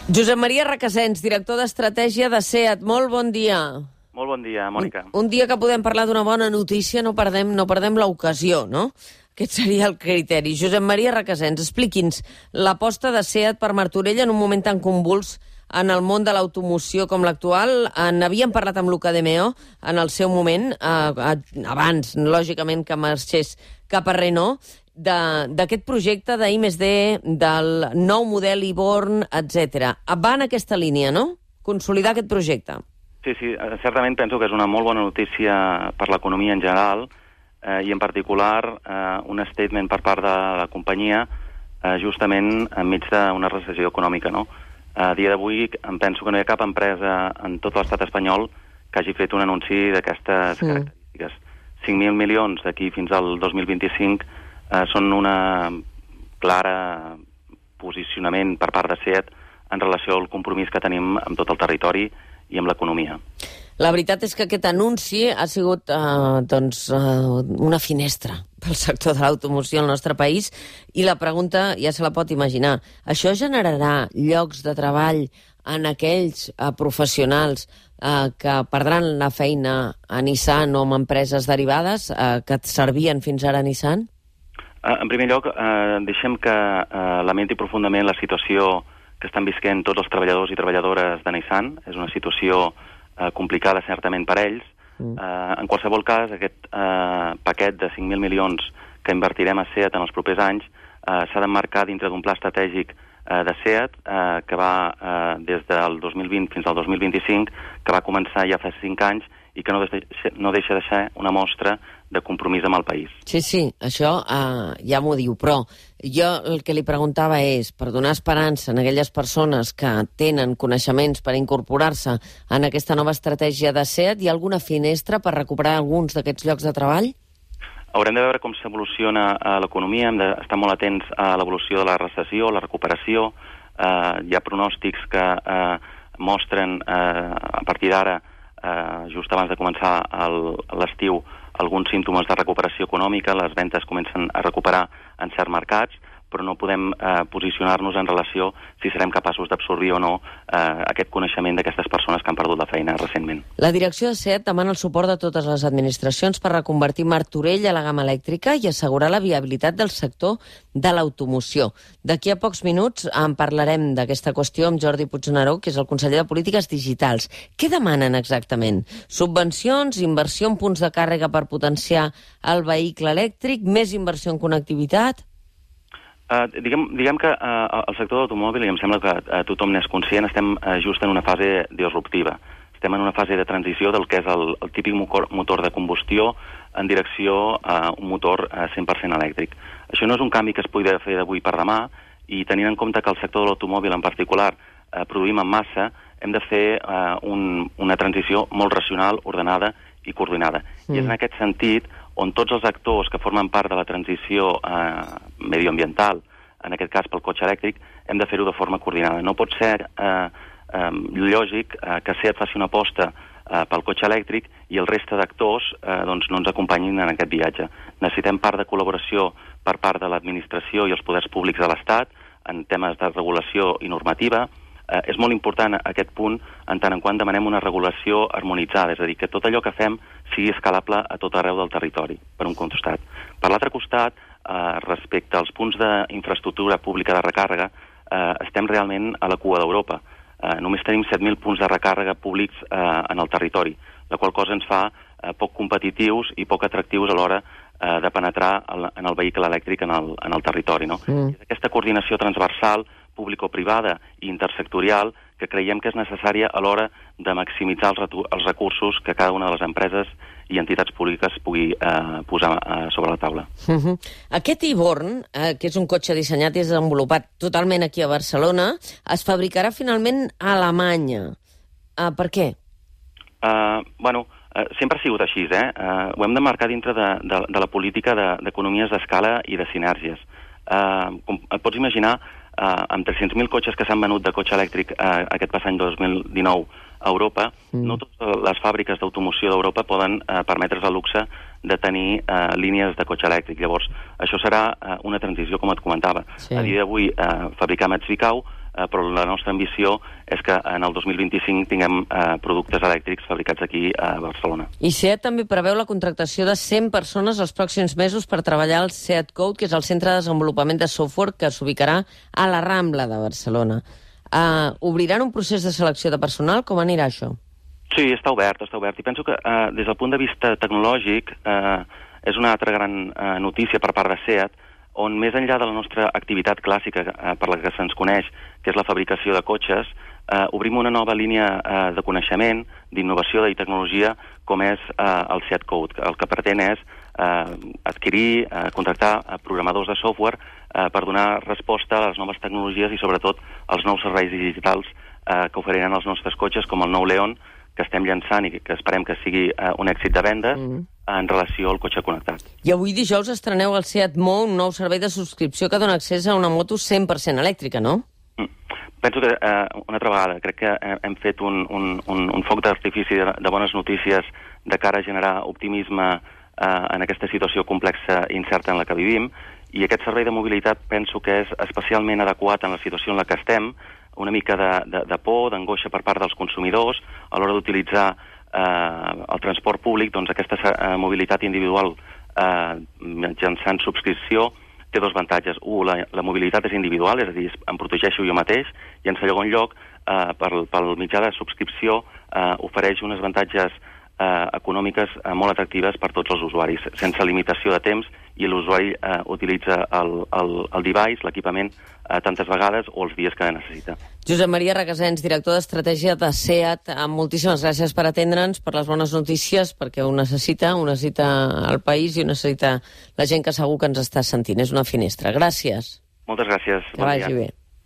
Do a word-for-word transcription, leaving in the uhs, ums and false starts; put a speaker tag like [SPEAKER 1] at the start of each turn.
[SPEAKER 1] Josep Maria Requesens, director d'Estratègia de SEAT. Molt bon dia.
[SPEAKER 2] Molt bon dia, Mònica.
[SPEAKER 1] Un, un dia que podem parlar d'una bona notícia, no perdem, no perdem l'ocasió, no? Aquest seria el criteri. Josep Maria Requesens, expliqui'ns l'aposta de SEAT per Martorell en un moment tan convuls en el món de l'automoció com l'actual. N'havíem parlat amb Luca De Meo en el seu moment, eh, abans, lògicament, que marxés cap a Renault, d'aquest projecte d'I més D, del nou model Iborn, etcètera. Va en aquesta línia, no? Consolidar aquest projecte.
[SPEAKER 2] Sí, sí, certament penso que és una molt bona notícia per l'economia en general eh, i en particular eh, un statement per part de la companyia eh, justament enmig d'una recessió econòmica, no? A dia d'avui em penso que no hi ha cap empresa en tot l'estat espanyol que hagi fet un anunci d'aquestes sí. característiques. cinc mil milions d'aquí fins al dos mil vint-i-cinc eh, són una clara posicionament per part de SEAT en relació al compromís que tenim amb tot el territori i amb l'economia.
[SPEAKER 1] La veritat és que aquest anunci ha sigut eh, doncs, eh, una finestra pel sector de l'automoció al nostre país i la pregunta ja se la pot imaginar. Això generarà llocs de treball en aquells eh, professionals eh, que perdran la feina a Nissan o en empreses derivades eh, que servien fins ara a Nissan?
[SPEAKER 2] Eh, en primer lloc, eh, deixem que eh, lamenti profundament la situació que estan visquent tots els treballadors i treballadores de Nissan. És una situació eh, complicada, certament, per ells. Mm. Eh, en qualsevol cas, aquest eh, paquet de cinc mil milions que invertirem a SEAT en els propers anys eh, s'ha d'emmarcar dintre d'un pla estratègic eh, de SEAT eh, que va eh, des del dos mil vint fins al dos mil vint-i-cinc, que va començar ja fa cinc anys i que no deixa, no deixa de ser una mostra de compromís amb el país.
[SPEAKER 1] Sí, sí, això uh, ja m'ho diu, però jo el que li preguntava és, per donar esperança en aquelles persones que tenen coneixements per incorporar-se en aquesta nova estratègia de SEAT, hi ha alguna finestra per recuperar alguns d'aquests llocs de treball?
[SPEAKER 2] Haurem de veure com s'evoluciona uh, l'economia, hem d'estar molt atents a l'evolució de la recessió, la recuperació. Uh, hi ha pronòstics que uh, mostren uh, a partir d'ara, uh, just abans de començar l'estiu, alguns símptomes de recuperació econòmica, les ventes comencen a recuperar en certs mercats, però no podem eh, posicionar-nos en relació si serem capaços d'absorbir o no eh, aquest coneixement d'aquestes persones que han perdut la feina recentment.
[SPEAKER 1] La direcció de SEAT demana el suport de totes les administracions per reconvertir Martorell a la gamma elèctrica i assegurar la viabilitat del sector de l'automoció. D'aquí a pocs minuts en parlarem d'aquesta qüestió amb Jordi Puigneró, que és el conseller de Polítiques Digitals. Què demanen exactament? Subvencions, inversió en punts de càrrega per potenciar el vehicle elèctric, més inversió en connectivitat?
[SPEAKER 2] Uh, diguem, diguem que uh, el sector de l'automòbil, i em sembla que uh, tothom n'és conscient, estem uh, just en una fase disruptiva. Estem en una fase de transició del que és el, el típic motor de combustió en direcció a un motor uh, cent per cent elèctric. Això no és un canvi que es pugui fer d'avui per demà, i tenint en compte que el sector de l'automòbil en particular uh, produïm en massa, hem de fer uh, un, una transició molt racional, ordenada i coordinada. Mm. I és en aquest sentit on tots els actors que formen part de la transició eh, medioambiental, en aquest cas pel cotxe elèctric, hem de fer-ho de forma coordinada. No pot ser eh, eh, lògic eh, que SEAT faci una aposta eh, pel cotxe elèctric i el reste d'actors eh, doncs no ens acompanyin en aquest viatge. Necessitem part de col·laboració per part de l'administració i els poders públics de l'Estat en temes de regulació i normativa. Eh, és molt important aquest punt en tant en quant demanem una regulació harmonitzada, és a dir, que tot allò que fem sigui escalable a tot arreu del territori, per un costat. Per l'altre costat, eh, respecte als punts d'infraestructura pública de recàrrega, eh, estem realment a la cua d'Europa. Eh, només tenim set mil punts de recàrrega públics eh, en el territori, la qual cosa ens fa eh, poc competitius i poc atractius a l'hora eh, de penetrar el, en el vehicle elèctric en el, en el territori. No? Mm. És aquesta coordinació transversal público-privada i intersectorial que creiem que és necessària a l'hora de maximitzar els, els recursos que cada una de les empreses i entitats públiques pugui eh, posar eh, sobre la taula.
[SPEAKER 1] Uh -huh. Aquest Iborn, eh, que és un cotxe dissenyat i desenvolupat totalment aquí a Barcelona, es fabricarà finalment a Alemanya. Uh, per què?
[SPEAKER 2] Uh, bueno, uh, sempre ha sigut així, eh? Uh, ho hem de marcar dintre de, de, de la política d'economies de, d'escala i de sinèrgies. Uh, com et pots imaginar, Uh, amb tres-cents mil cotxes que s'han venut de cotxe elèctric uh, aquest passat any dos mil dinou a Europa, mm. no totes les fàbriques d'automoció d'Europa poden uh, permetre's el luxe de tenir uh, línies de cotxe elèctric. Llavors, això serà uh, una transició, com et comentava. Sí. A dia d'avui, uh, fabricar a Zwickau eh, però la nostra ambició és que en el dos mil vint-i-cinc tinguem eh, productes elèctrics fabricats aquí a Barcelona.
[SPEAKER 1] I SEAT també preveu la contractació de cent persones els pròxims mesos per treballar al SEAT Code, que és el centre de desenvolupament de software que s'ubicarà a la Rambla de Barcelona. Uh, obriran un procés de selecció de personal? Com anirà això?
[SPEAKER 2] Sí, està obert, està obert. I penso que eh, des del punt de vista tecnològic eh, és una altra gran eh, notícia per part de SEAT, on més enllà de la nostra activitat clàssica eh, per la que se'ns coneix, que és la fabricació de cotxes, eh, obrim una nova línia eh, de coneixement, d'innovació i tecnologia, com és eh, el SEAT Code. El que pretén és eh, adquirir, eh, contractar eh, programadors de software eh, per donar resposta a les noves tecnologies i sobretot als nous serveis digitals eh, que oferiran els nostres cotxes, com el nou León, que estem llançant i que esperem que sigui eh, un èxit de vendes mm. en relació al cotxe connectat.
[SPEAKER 1] I avui dijous estreneu el SEAT Mo, un nou servei de subscripció que dona accés a una moto cent per cent elèctrica, no?
[SPEAKER 2] Mm. Penso que, eh, una altra vegada, crec que hem fet un, un, un, un foc d'artifici de, de bones notícies de cara a generar optimisme eh, en aquesta situació complexa i incerta en la que vivim, i aquest servei de mobilitat penso que és especialment adequat en la situació en la que estem, una mica de, de, de por, d'angoixa per part dels consumidors a l'hora d'utilitzar eh, el transport públic. Doncs aquesta eh, mobilitat individual eh, mitjançant subscripció té dos avantatges. Un, la, la mobilitat és individual, és a dir, em protegeixo jo mateix, i en segon lloc, eh, pel, pel mitjà de subscripció eh, ofereix uns avantatges eh, econòmiques eh, molt atractives per tots els usuaris, sense limitació de temps, i l'usuari eh, utilitza el, el, el device, l'equipament, eh, tantes vegades o els dies que necessita.
[SPEAKER 1] Josep Maria Requesens, director d'estratègia de SEAT, moltíssimes gràcies per atendre'ns, per les bones notícies, perquè ho necessita, ho necessita el país i ho necessita la gent que segur que ens està sentint. És una finestra. Gràcies.
[SPEAKER 2] Moltes gràcies.
[SPEAKER 1] Que vagi bé.